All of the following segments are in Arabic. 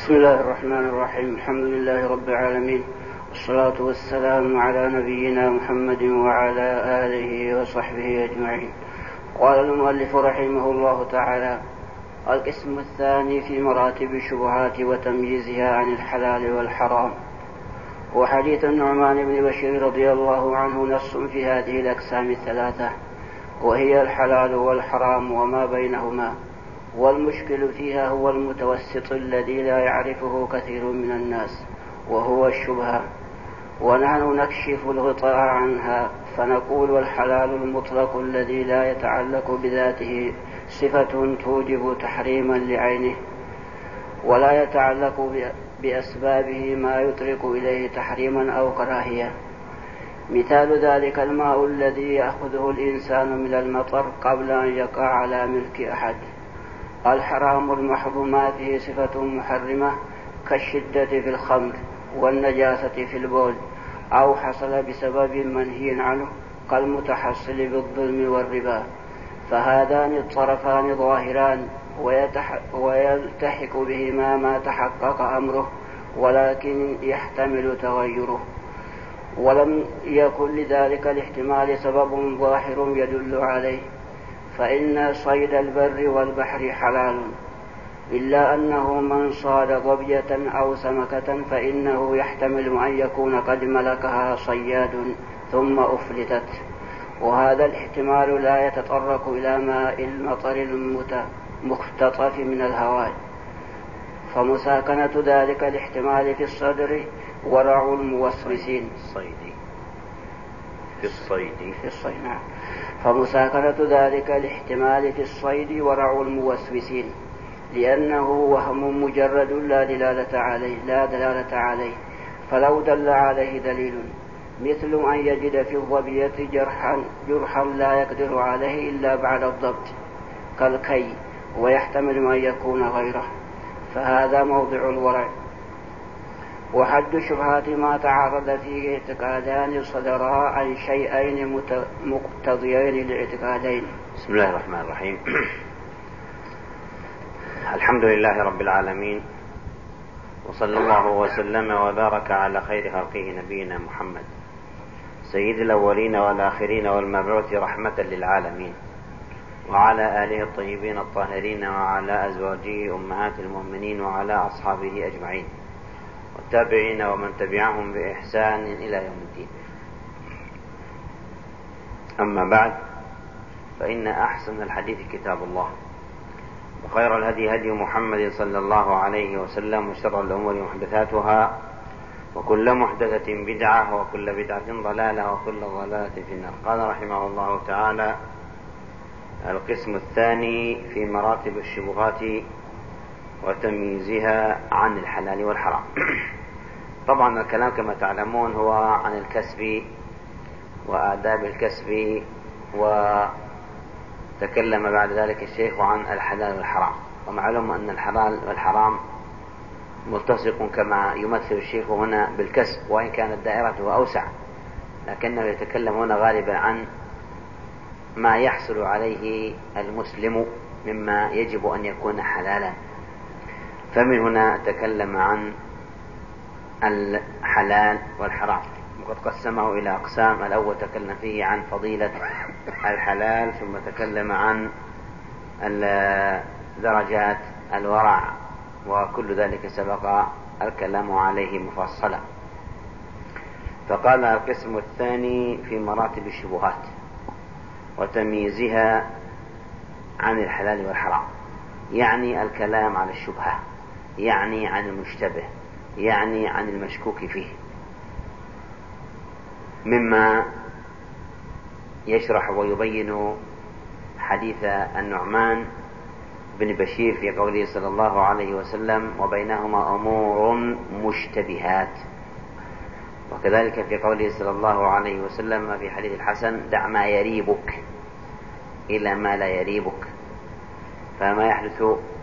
بسم الله الرحمن الرحيم. الحمد لله رب العالمين، والصلاة والسلام على نبينا محمد وعلى آله وصحبه أجمعين. قال المؤلف رحمه الله تعالى: القسم الثاني في مراتب الشبهات وتمييزها عن الحلال والحرام. وحديث النعمان بن بشير رضي الله عنه نص في هذه الأقسام الثلاثة، وهي الحلال والحرام وما بينهما، والمشكل فيها هو المتوسط الذي لا يعرفه كثير من الناس، وهو الشبهة، ونحن نكشف الغطاء عنها فنقول: والحلال المطلق الذي لا يتعلق بذاته صفة توجب تحريما لعينه، ولا يتعلق بأسبابه ما يطرق إليه تحريما أو كراهية. مثال ذلك الماء الذي يأخذه الإنسان من المطر قبل أن يقع على ملك أحد. الحرام المحض ما فيه صفة محرمة كالشدة في الخمر والنجاسة في البول، أو حصل بسبب منهي عنه كالمتحصل بالظلم والربا، فهذان الطرفان ظاهران ويلتحق بهما ما تحقق أمره، ولكن يحتمل تغيره، ولم يكن لذلك الاحتمال سبب ظاهر يدل عليه، فإن صيد البر والبحر حلال، إلا أنه من صاد ظبية أو سمكة فإنه يحتمل أن يكون قد ملكها صياد ثم أفلتت، وهذا الاحتمال لا يتطرق إلى ماء المطر المختطف من الهواء، فمساكنة ذلك الاحتمال في الصدر ورع الموسوسين في الصيد نعم. فمساكنة ذلك الاحتمال في الصيد ورع الموسوسين، لأنه وهم مجرد لا دلالة عليه، فلو دل عليه دليل مثل أن يجد في الظبية جرحا لا يقدر عليه إلا بعد الضبط كالكي، ويحتمل أن يكون غيره، فهذا موضع الورع. وحد الشبهات ما تعرض فيه اعتقادان صدرا عن شيئين مقتضيين لاعتقادين. بسم الله الرحمن الرحيم. الحمد لله رب العالمين، وصلى الله وسلم وبارك على خير خلقه نبينا محمد سيد الأولين والآخرين والمبعوث رحمة للعالمين، وعلى آله الطيبين الطاهرين، وعلى أزواجه أمهات المؤمنين، وعلى أصحابه أجمعين، والتابعين ومن تبعهم بإحسان إلى يوم الدين. أما بعد، فإن أحسن الحديث كتاب الله، وخير الهدي هدي محمد صلى الله عليه وسلم، وشر الأمور محدثاتها، وكل محدثة بدعة، وكل بدعة ضلالة، وكل ضلالة في النار. قال رحمه الله تعالى: القسم الثاني في مراتب الشبهات وتمييزها عن الحلال والحرام. طبعا الكلام كما تعلمون هو عن الكسب وآداب الكسب، وتكلم بعد ذلك الشيخ عن الحلال والحرام. ومعلوم أن الحلال والحرام ملتصق كما يمثل الشيخ هنا بالكسب، وإن كانت دائرته أوسع، لكنه يتكلم هنا غالبا عن ما يحصل عليه المسلم مما يجب أن يكون حلالا. فمن هنا تكلم عن الحلال والحرام، وقد قسمه إلى أقسام. الأول تكلم فيه عن فضيلة الحلال، ثم تكلم عن درجات الورع، وكل ذلك سبق الكلام عليه مفصلا. فقال: القسم الثاني في مراتب الشبهات وتمييزها عن الحلال والحرام، يعني الكلام على الشبهة، يعني عن المشتبه، يعني عن المشكوك فيه، مما يشرح ويبين حديث النعمان بن بشير في قوله صلى الله عليه وسلم: وبينهما أمور مشتبهات. وكذلك في قوله صلى الله عليه وسلم في حديث الحسن: دع ما يريبك إلى ما لا يريبك. فما يحدث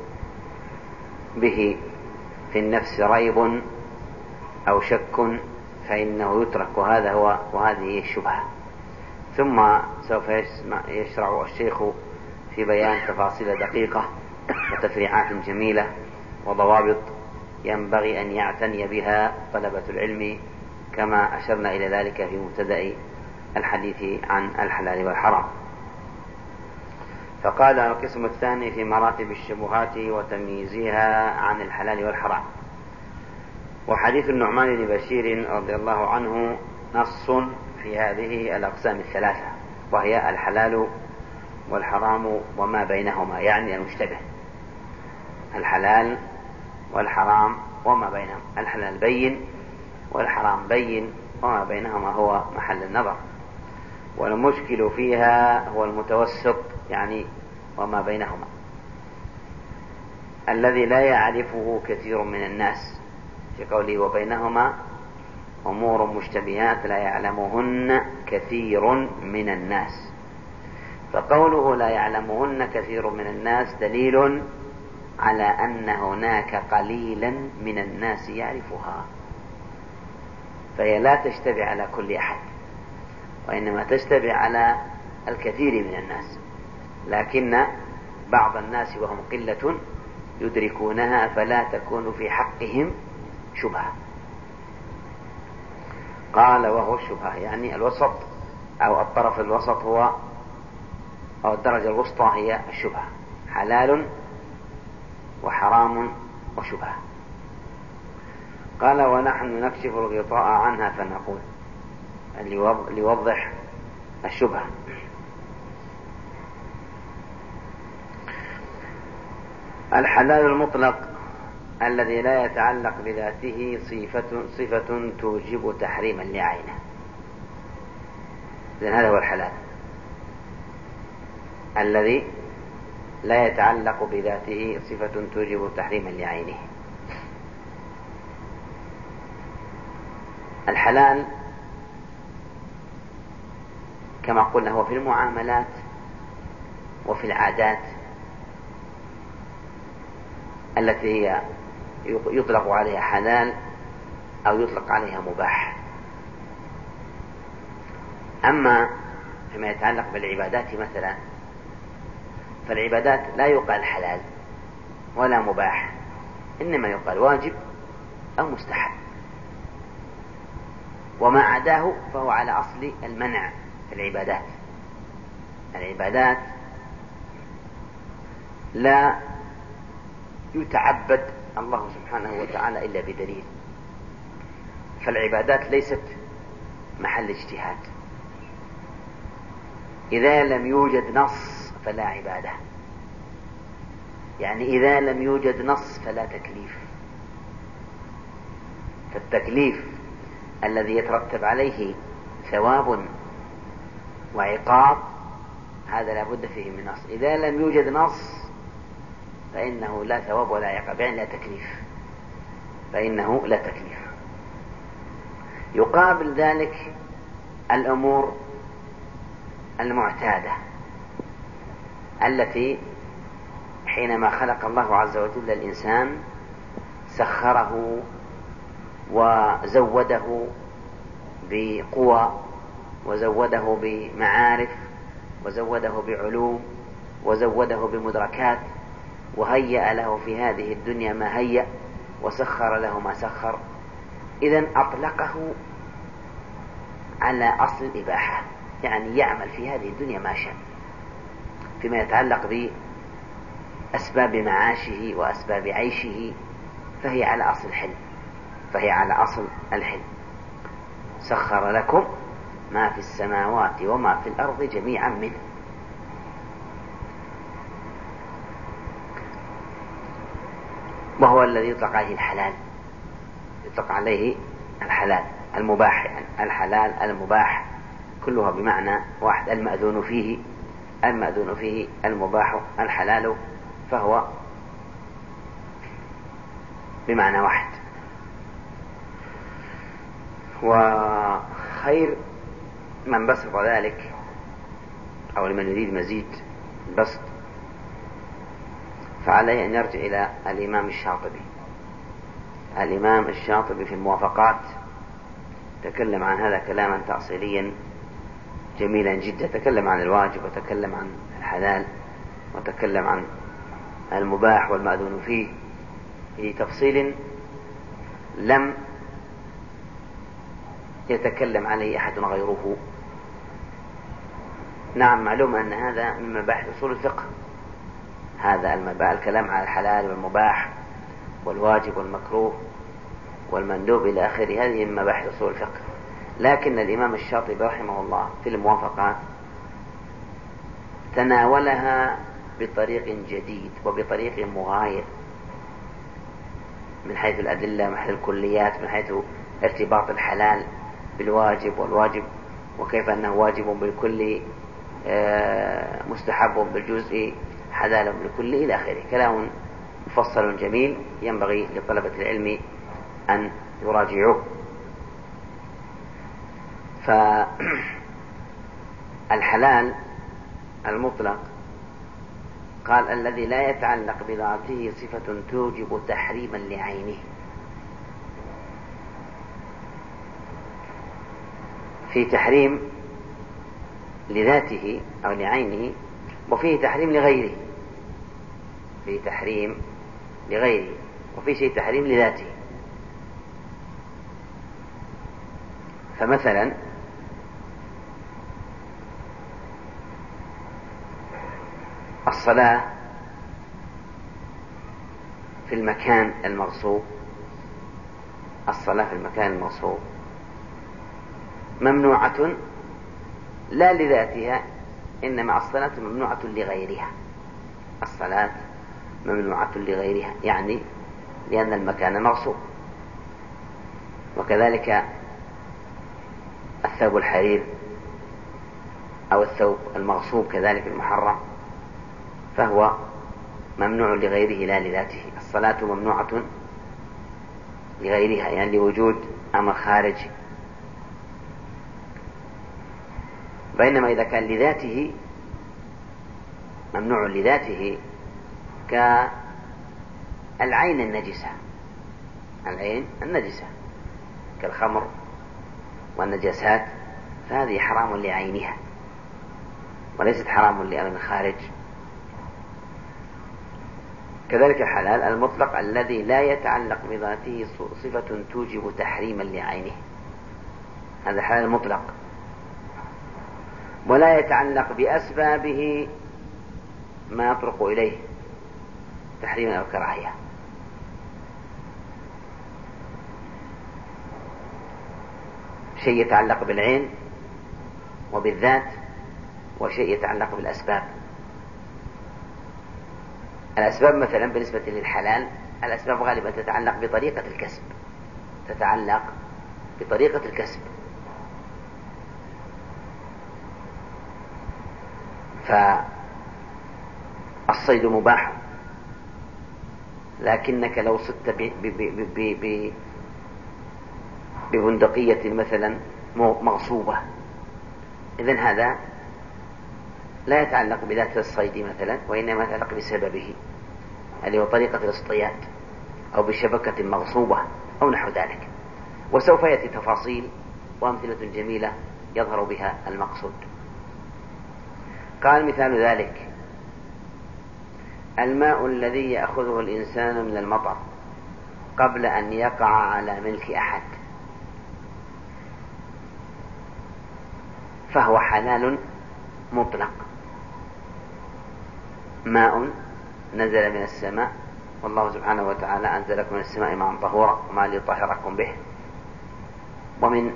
به في النفس ريب أو شك فإنه يترك، وهذه الشبهة. ثم سوف يشرع الشيخ في بيان تفاصيل دقيقة وتفريعات جميلة وضوابط ينبغي أن يعتني بها طلبة العلم، كما أشرنا إلى ذلك في مبتدأ الحديث عن الحلال والحرام. فقال القسم الثاني في مراتب الشبهات وتمييزها عن الحلال والحرام. وحديث النعمان بن بشير رضي الله عنه نص في هذه الأقسام الثلاثة، وهي الحلال والحرام وما بينهما، يعني المشتبه، الحلال والحرام وما بينهما. الحلال بين والحرام بين، وما بينهما هو محل النظر. والمشكل فيها هو المتوسط، يعني وما بينهما، الذي لا يعرفه كثير من الناس، في قوله وبينهما أمور مشتبهات لا يعلمهن كثير من الناس. فقوله لا يعلمهن كثير من الناس دليل على أن هناك قليلا من الناس يعرفها، فهي لا تشتبه على كل أحد، وإنما تشتبه على الكثير من الناس، لكن بعض الناس وهم قلة يدركونها، فلا تكون في حقهم شبهة. قال وهو الشبهة يعني الوسط، أو الطرف الوسط هو، أو الدرجة الوسطى هي الشبهة، حلال وحرام وشبهة. قال ونحن نكشف الغطاء عنها فنقول، ليوضح الشبهة. الحلال المطلق الذي لا يتعلق بذاته صفة توجب تحريما لعينه. إذن هذا هو الحلال الذي لا يتعلق بذاته صفة توجب تحريما لعينه. الحلال كما قلنا هو في المعاملات وفي العادات التي هي يطلق عليها حلال أو يطلق عليها مباح. أما فيما يتعلق بالعبادات مثلا، فالعبادات لا يقال حلال ولا مباح، إنما يقال واجب أو مستحب، وما عداه فهو على أصل المنع في العبادات. العبادات لا يتعبد الله سبحانه وتعالى إلا بدليل، فالعبادات ليست محل اجتهاد. إذا لم يوجد نص فلا عبادة، يعني إذا لم يوجد نص فلا تكليف. فالتكليف الذي يترتب عليه ثواب وعقاب هذا لا بد فيه من نص. إذا لم يوجد نص فإنه لا ثواب ولا عقاب، يعني لا تكليف، فإنه لا تكليف. يقابل ذلك الأمور المعتادة التي حينما خلق الله عز وجل الإنسان سخره وزوده بقوى، وزوده بمعارف، وزوده بعلوم، وزوده بمدركات، وهيأ له في هذه الدنيا ما هيأ، وسخر له ما سخر. إذن أطلقه على أصل الإباحة، يعني يعمل في هذه الدنيا ما شاء فيما يتعلق بأسباب معاشه وأسباب عيشه، فهي على أصل الحلم، فهي على أصل الحلم. سخر لكم ما في السماوات وما في الأرض جميعا منه. وهو الذي يطلق عليه الحلال، يطلق عليه الحلال المباح، يعني الحلال المباح كلها بمعنى واحد، المأذون فيه، المأذون فيه المباح الحلال، فهو بمعنى واحد. وخير من بسط ذلك، أو لمن يريد مزيد بسط، فعليه أن يرجع إلى الإمام الشاطبي. الإمام الشاطبي في الموافقات تكلم عن هذا كلاما تأصيليا جميلا جدا، تكلم عن الواجب، وتكلم عن الحلال، وتكلم عن المباح والمأذون فيه في تفصيل لم يتكلم عليه أحد غيره. نعم، معلوم أن هذا من مباحث أصول الفقه، هذا الكلام على الحلال والمباح والواجب والمكروه والمندوب إلى آخره، هذه من مباحث أصول الفقه. لكن الإمام الشاطبي رحمه الله في الموافقات تناولها بطريق جديد وبطريق مغاير من حيث الأدلة، من حيث الكليات، من حيث ارتباط الحلال بالواجب والواجب، وكيف أنه واجب بالكل مستحب بالجزء حلال بالكل إلى آخره. كلام مفصل جميل ينبغي لطلبة العلم أن يراجعوه. فالحلال المطلق قال الذي لا يتعلق بذاته صفة توجب تحريما لعينه. في تحريم لذاته أو لعينه، وفيه تحريم لغيره، فيه تحريم لغيره، وفيه شيء تحريم لذاته. فمثلا الصلاة في المكان المغصوب، الصلاة في المكان المغصوب ممنوعة لا لذاتها، إنما الصلاة ممنوعة لغيرها. الصلاة ممنوعة لغيرها يعني لأن المكان مغصوب. وكذلك الثوب الحرير أو الثوب المغصوب كذلك المحرم، فهو ممنوع لغيره لا لذاته. الصلاة ممنوعة لغيرها يعني لوجود أمر خارجي. بينما إذا كان لذاته ممنوع لذاته كالعين النجسة، العين النجسة كالخمر والنجاسات، فهذه حرام لعينها وليست حرام لأمر خارج. كذلك الحلال المطلق الذي لا يتعلق بذاته صفة توجب تحريما لعينه، هذا حلال مطلق، ولا يتعلق بأسبابه ما يطرق إليه تحريما أو كراهية. شيء يتعلق بالعين وبالذات، وشيء يتعلق بالأسباب. الأسباب مثلا بالنسبة للحلال، الأسباب غالبا تتعلق بطريقة الكسب، تتعلق بطريقة الكسب. فالصيد مباح، لكنك لو صدت ببندقية مثلا مغصوبة، إذن هذا لا يتعلق بذات الصيد مثلا، وإنما يتعلق بسببه اللي هو طريقة الاصطياد أو بشبكة مغصوبة أو نحو ذلك. وسوف يأتي تفاصيل وأمثلة جميلة يظهر بها المقصود. قال مثال ذلك الماء الذي يأخذه الإنسان من المطر قبل أن يقع على ملك أحد، فهو حلال مطلق. ماء نزل من السماء، والله سبحانه وتعالى أنزلكم من السماء ماء طهورا وما ليطهركم به. ومن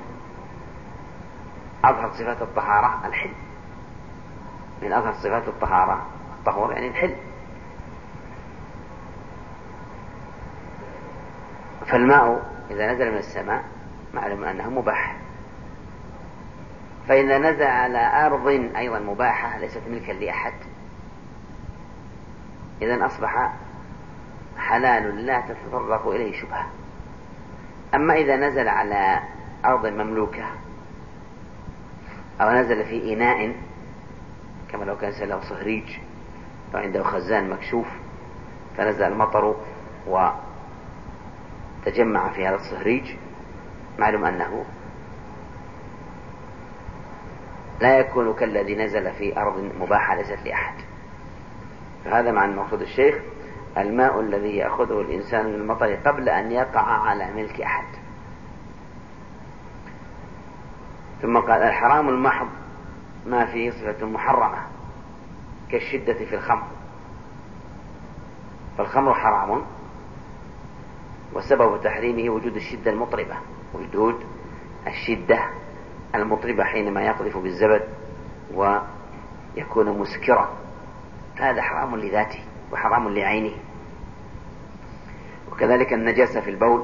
أظهر صفات الطهارة الحل، من أظهر صفات الطهارة الطهور يعني الحل. فالماء إذا نزل من السماء معلوم أنه مباح، فإذا نزل على أرض أيضا مباحة ليست ملكا لأحد، إذن أصبح حلال لا تتطرق إليه شبهة. أما إذا نزل على أرض مملوكة أو نزل في إناء، كما لو كان له صهريج أو عنده خزان مكشوف فنزل المطر وتجمع في هذا الصهريج، معلوم أنه لا يكون كالذي نزل في أرض مباحة ليست لأحد. فهذا معنى مقصود الشيخ الماء الذي يأخذه الإنسان من المطر قبل أن يقع على ملك أحد. ثم قال الحرام المحض ما فيه صفة محرمة كالشدة في الخمر، فالخمر حرام وسبب تحريمه وجود الشدة المطربة، وجود الشدة المطربة حينما يقذف بالزبد ويكون مسكرا، هذا حرام لذاته وحرام لعينه. وكذلك النجاسة في البول،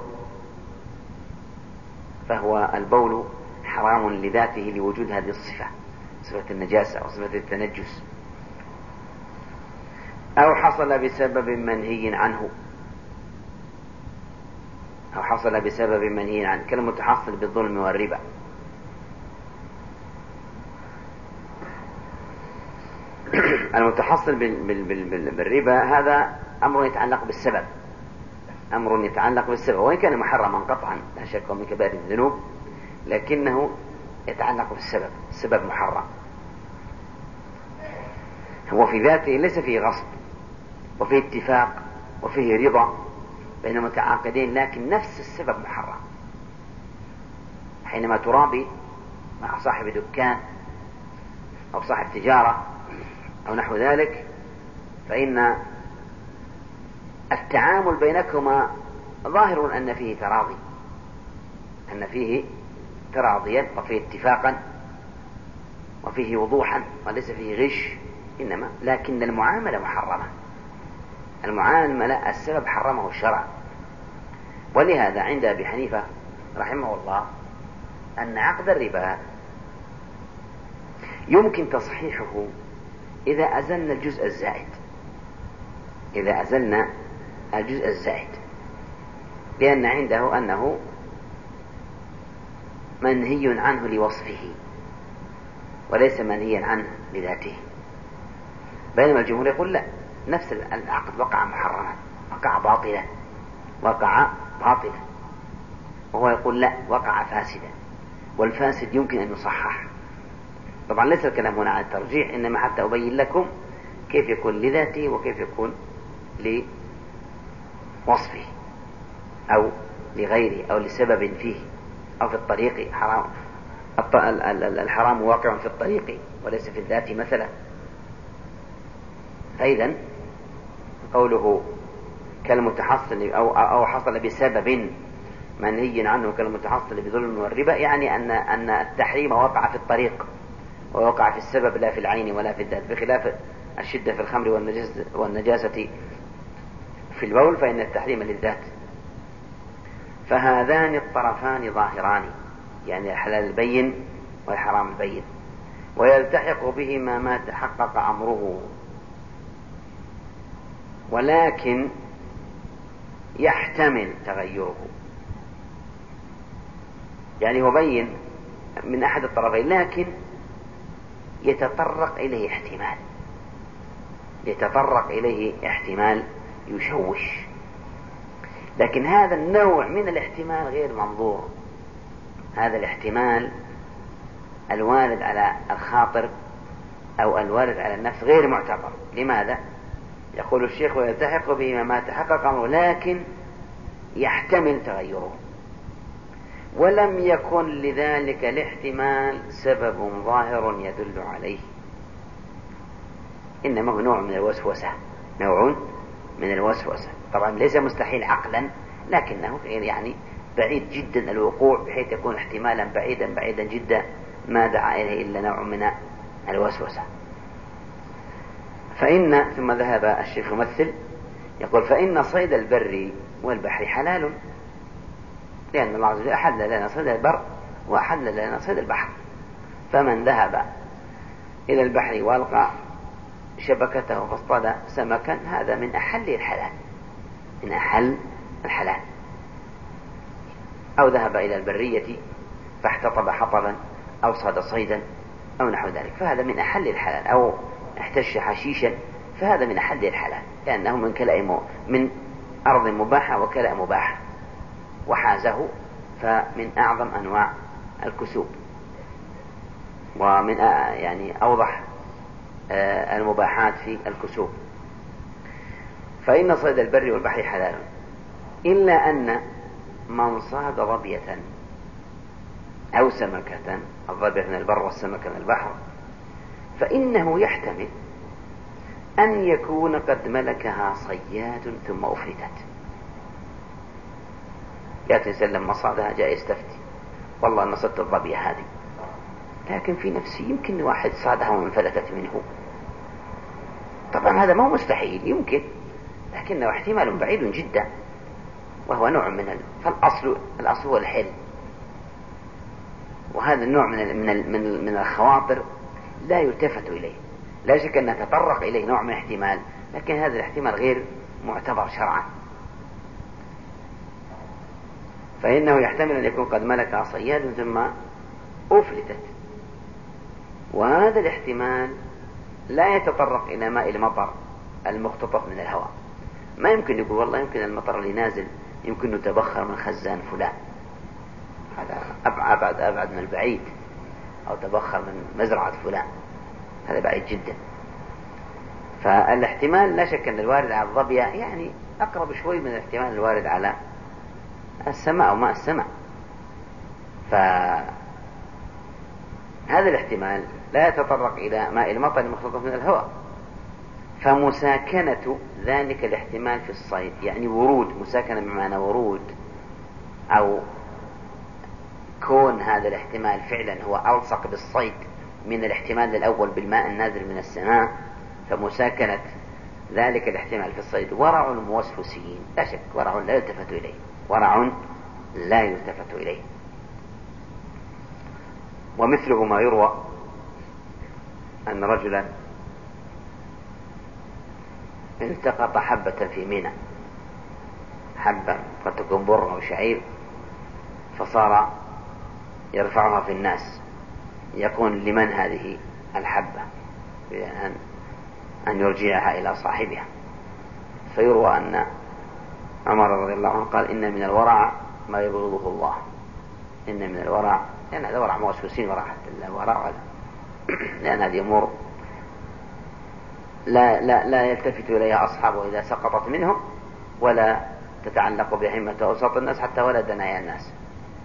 فهو البول حرام لذاته لوجود هذه الصفة، صفة النجاسة أو صفة التنجس، أو حصل بسبب منهي عنه، أو حصل بسبب منهي عنه كالمتحصل بالظلم والربا. المتحصل بالربا هذا أمر يتعلق بالسبب، أمر يتعلق بالسبب، وإن كان محرما قطعا لا شك من كبائر الذنوب، لكنه يتعلق بالسبب، السبب محرم. هو في ذاته ليس فيه غصب، وفيه اتفاق، وفيه رضا بين المتعاقدين، لكن نفس السبب محرم. حينما ترابي مع صاحب دكان أو صاحب تجارة أو نحو ذلك، فإن التعامل بينكما ظاهر أن فيه تراضي، أن فيه تراضيا وفيه اتفاقا وفيه وضوحا وليس فيه غش، إنما لكن المعاملة محرمة، المعاملة السبب حرمه الشرع. ولهذا عند أبي حنيفة رحمه الله أن عقد الربا يمكن تصحيحه إذا أزلنا الجزء الزائد، إذا أزلنا الجزء الزائد، لأن عنده أنه منهي عنه لوصفه وليس منهيا عنه لذاته. بينما الجمهور يقول لا، نفس العقد وقع محرما، وقع باطلا، وقع باطلا، وهو يقول لا، وقع فاسدا، والفاسد يمكن أن يصحح. طبعا ليس الكلام هنا عن الترجيح، إنما حتى أبين لكم كيف يكون لذاته وكيف يكون لوصفه أو لغيره أو لسبب فيه أو في الطريق. حرام الحرام واقع في الطريق وليس في الذات مثلا. فإذا قوله كالمتحصل أو حصل بسبب منهي عنه كالمتحصل بظلم والربا، يعني أن التحريم وقع في الطريق ووقع في السبب لا في العين ولا في الذات، بخلاف الشدة في الخمر والنجاسة في البول فإن التحريم للذات. فهذان الطرفان ظاهران، يعني الحلال البين والحرام البين، ويلتحق بهما ما تحقق أمره، ولكن يحتمل تغيره. يعني هو بين من أحد الطرفين، لكن يتطرق إليه احتمال، يتطرق إليه احتمال يشوش، لكن هذا النوع من الاحتمال غير منظور. هذا الاحتمال الوارد على الخاطر أو الوارد على النفس غير معتبر. لماذا؟ يقول الشيخ ويلتحق به ما تحقق أمره، لكن يحتمل تغيره، ولم يكن لذلك الاحتمال سبب ظاهر يدل عليه، إنما هو نوع من الوسوسة، نوع من الوسوسة. طبعا ليس مستحيل عقلا، لكنه يعني بعيد جدا الوقوع، بحيث يكون احتمالا بعيدا جدا ما دعا إليه إلا نوع من الوسوسة. ثم ذهب الشيخ يمثل يقول فإن صيد البر والبحر حلال، لأن الله عز وجل أحل لنا صيد البر وأحل لنا صيد البحر. فمن ذهب إلى البحر وألقى شبكته فاصطاد سمكا، هذا من أحل الحلال، من أحل الحلال. أو ذهب إلى البرية فاحتطب حطبا أو صاد صيدا أو نحو ذلك، فهذا من أحل الحلال. أو احتش حشيشا، فهذا من أحل الحلال، لأنه من أرض مباحة وكلاء مباح، وحازه فمن أعظم أنواع الكسوب، ومن يعني أوضح المباحات في الكسوب. فإن صيد البر والبحر حلال، إلا أن من صاد ظبية أو سمكة، الظبية من البر والسمكة من البحر، فإنه يحتمل أن يكون قد ملكها صياد ثم أفلتت. يأتي إنسان لما صادها جاء يستفتي، والله أنا صدت الظبية هذه، لكن في نفسي يمكن واحد صادها وانفلتت منه. طبعا هذا ما هو مستحيل، يمكن، لكنه احتمال بعيد جدا، وهو نوع فالأصل هو الحل. وهذا النوع من الخواطر لا يلتفت إليه، لا شك أن تطرق إليه نوع من احتمال، لكن هذا الاحتمال غير معتبر شرعا. فإنه يحتمل أن يكون قد ملك صياد ثم أفلتت، وهذا الاحتمال لا يتطرق إلى ماء المطر المختطف من الهواء. ما يمكن يقول والله يمكن المطر اللي نازل يمكن يتبخر من خزان فلان، هذا أبعد من البعيد، أو تبخر من مزرعة فلان، هذا بعيد جدا. فالاحتمال لا شك أن الوارد على الظبية يعني أقرب شوي من الاحتمال الوارد على السماء أو ماء السماء. فهذا الاحتمال لا يتطرق إلى ماء المطر المختطف من الهواء. فمساكنة ذلك الاحتمال في الصيد، يعني ورود، مساكنة بمعنى ورود، أو كون هذا الاحتمال فعلا هو ألصق بالصيد من الاحتمال الأول بالماء النازل من السماء، فمساكنة ذلك الاحتمال في الصيد ورع الموسوسين، لا شك ورع لا يلتفت إليه، ورع لا يلتفت إليه. ومثله ما يروى أن رجلا التقط حبة في منى، حبة قد تكون بر أو شعير، فصار يرفعها في الناس، يقول لمن هذه الحبة، أن يرجعها إلى صاحبها. فيروى أن عمر رضي الله عنه قال إن من الورع ما يبغضه الله، إن من الورع، لأن هذا ورع موسوسين، ورع حتى الورع لأن هذه أمور لا يلتفت إليها أصحابه إذا سقطت منهم، ولا تتعلق بهمة أوساط الناس حتى ولا دنايا الناس،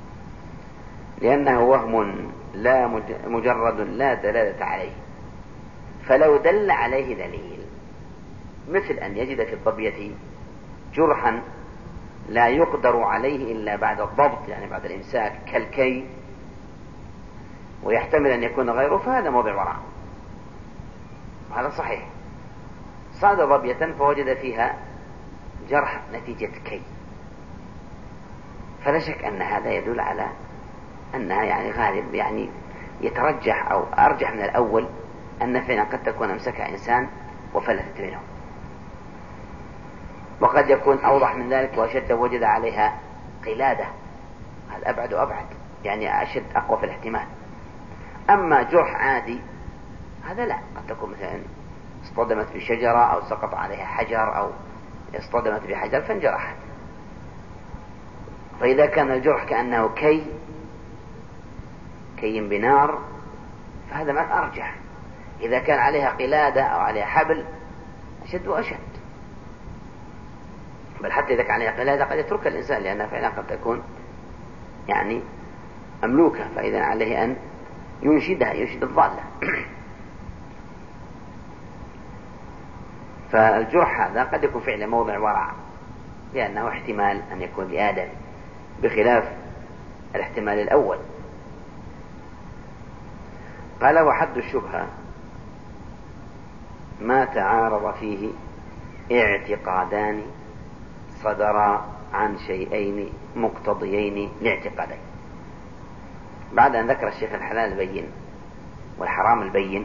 لأنه وهم لا مجرد لا دلالة عليه. فلو دل عليه دليل، مثل أن يجد في الظبية جرحا لا يقدر عليه إلا بعد الضبط، يعني بعد الإمساك، كالكي، ويحتمل أن يكون غيره، فهذا موضع ورع، هذا صحيح. صاد ظبية فوجد فيها جرح نتيجة كي، فلا شك أن هذا يدل على أنها يعني غالب، يعني يترجح أو أرجح من الأول أن فينا قد تكون أمسكها إنسان وفلتت منه، وقد يكون أوضح من ذلك وأشد وجد عليها قلادة، هذا أبعد وأبعد، يعني أشد أقوى في الاحتمال. أما جرح عادي هذا لا، قد تكون مثلا اصطدمت بشجرة أو سقط عليها حجر أو اصطدمت بحجر فانجرحت، فإذا كان الجرح كأنه كي بنار فهذا ما أرجح. إذا كان عليها قلادة أو عليها حبل أشد وأشد، بل حتى إذا كان عليها قلادة قد يترك الإنسان، لأنها فعلا قد تكون يعني أملوكة، فإذا عليه أن ينشد الضالة. فالجرح هذا قد يكون فعلا موضع ورع، لأنه احتمال أن يكون لآدم، بخلاف الاحتمال الأول. قال وحد الشبهة ما تعارض فيه اعتقادان صدرا عن شيئين مقتضيين لاعتقادين. بعد أن ذكر الشيخ الحلال البين والحرام البين،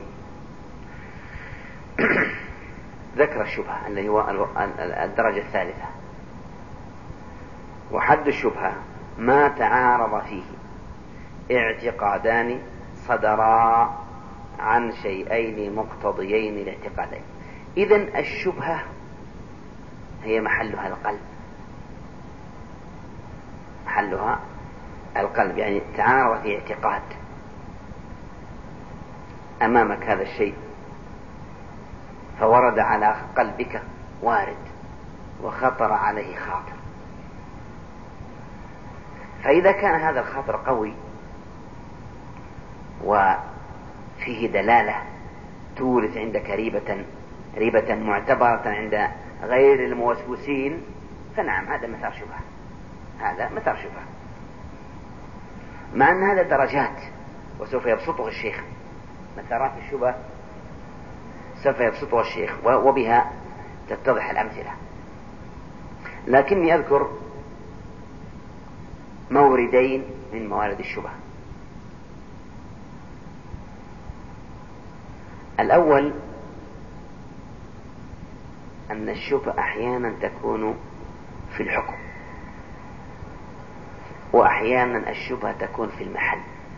ذكر الشبهة اللي هو الدرجة الثالثة. وحد الشبهة ما تعارض فيه اعتقادان صدرا عن شيئين مقتضيين لاعتقادين. إذن الشبهة هي محلها القلب، محلها القلب، يعني تعارض في اعتقاد. أمامك هذا الشيء فورد على قلبك، وارد وخطر عليه خاطر. فإذا كان هذا الخاطر قوي وفيه دلالة تورث عندك ريبة معتبرة عند غير الموسوسين، فنعم هذا مثار شبهة، هذا مثار شبهة، مع أن هذا درجات وسوف يبسطه الشيخ. مثارات الشبهة سوف يبسطها الشيخ وبها تتضح الأمثلة، لكني أذكر موردين من موارد الشبهة. الأول أن الشبهة أحيانا تكون في الحكم، وأحيانا الشبهة تكون في المحل.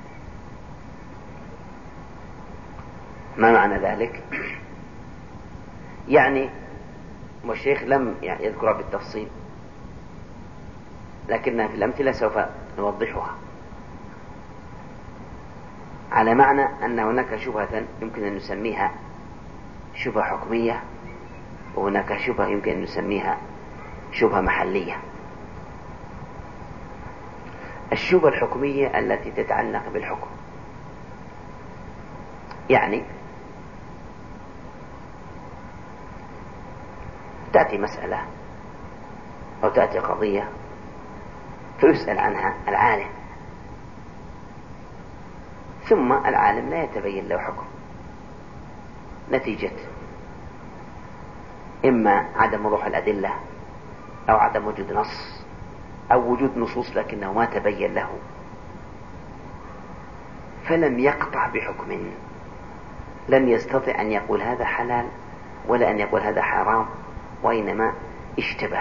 ما معنى ذلك؟ يعني والشيخ لم يذكرها بالتفصيل، لكنها في الأمثلة سوف نوضحها، على معنى أن هناك شبهة يمكن أن نسميها شبهة حكمية، وهناك شبهة يمكن أن نسميها شبهة محلية. الشبهة الحكمية التي تتعلق بالحكم، يعني تأتي مسألة أو تأتي قضية فيسأل عنها العالم، ثم العالم لا يتبين له حكم، نتيجة إما عدم وضوح الأدلة، أو عدم وجود نص، أو وجود نصوص لكنه ما تبين له، فلم يقطع بحكم، لم يستطع أن يقول هذا حلال ولا أن يقول هذا حرام، وإنما اشتبه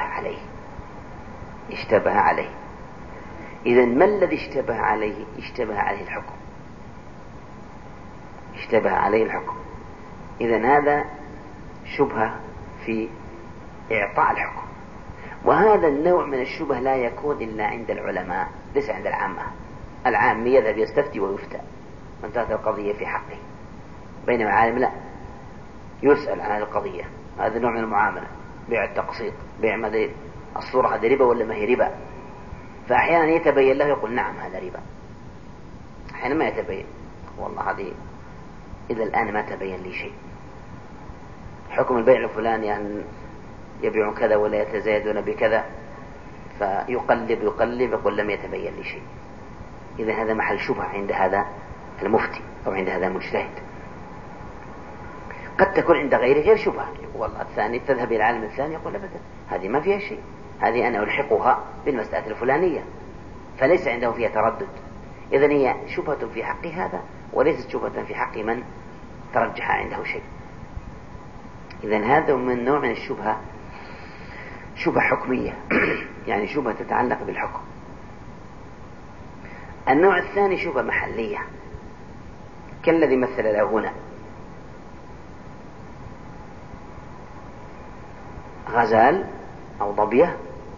عليه. إذن ما الذي اشتبه عليه؟ اشتبه عليه الحكم. إذن هذا شبهة في إعطاء الحكم، وهذا النوع من الشبه لا يكون إلا عند العلماء، ليس عند العامة. العام يذهب يستفتي ويفتى وانتهت القضية في حقه، بينما العالم لا، يسأل عن القضية. هذا نوع من المعاملة، بيع التقسيط، بيع ماذا، الصورة هذه ربا ولا ما هي ربا؟ فأحيانا يتبين له يقول نعم هذا ربا، أحيانا ما يتبين، والله هذه إلى الآن ما تبين لي شيء. حكم البيع الفلاني أن يبيعون كذا ولا يتزايدون بكذا، فيقلب يقول لم يتبين لي شيء. إذا هذا محل شبهة عند هذا المفتي أو عند هذا المجتهد. قد تكون عند غير شبهة، والله الثاني تذهب إلى العالم الثاني يقول أبدا هذه ما فيها شيء، هذه أنا ألحقها بالمسألة الفلانية، فليس عنده فيها تردد. إذن هي شبهة في حق هذا وليست شبهة في حق من ترجح عنده شيء. إذن هذا من نوع من الشبهة، شبهة حكمية يعني شبهة تتعلق بالحكم. النوع الثاني شبهة محلية، كالذي مثل له هنا، غزال أو ضبية،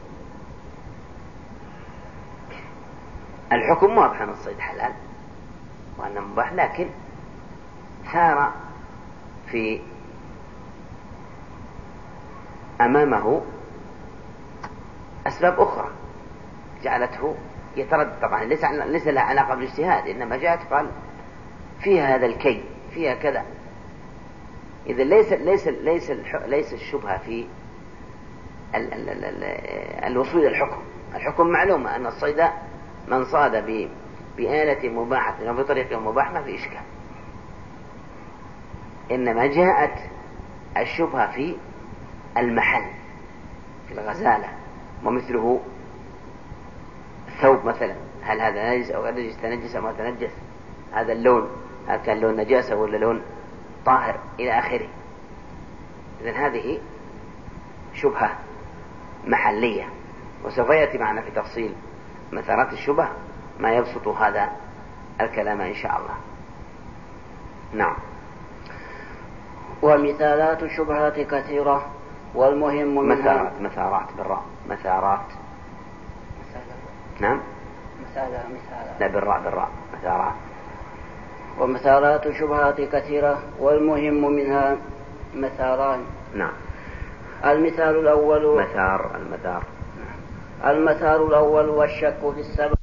الحكم واضح أن الصيد حلال وأنه مباح، لكن ثار في أمامه أسباب أخرى جعلته يتردد. طبعا ليس لها علاقة بالاجتهاد، إنما جاءت قال فيها هذا الكي، فيها كذا. إذا ليس الشبهة في الوصول إلى الحكم. الحكم معلومة أن الصيد من صاد بآلة مباحة أو بطريقة مباح ما في إشكال، إنما جاءت الشبهة في المحل، في الغزالة. ومثله الثوب مثلا، هل هذا نجس أو غير نجس، تنجس أو ما تنجس، هذا اللون هل كان لون نجاسة ولا لون طاهر إلى آخره. إذن هذه شبهة محلية، وسوف يأتي معنا في تفصيل مثارات الشبه ما يبسط هذا الكلام إن شاء الله. نعم. ومثالات الشبهات كثيرة، والمهم منها مثارات بالراء، مثارات. نعم. مثالة. لا بالراء مثارات. ومثارات الشبهات كثيرة، والمهم منها مثاران. نعم. المثال الأول المثار المثال الأول والشك في السبب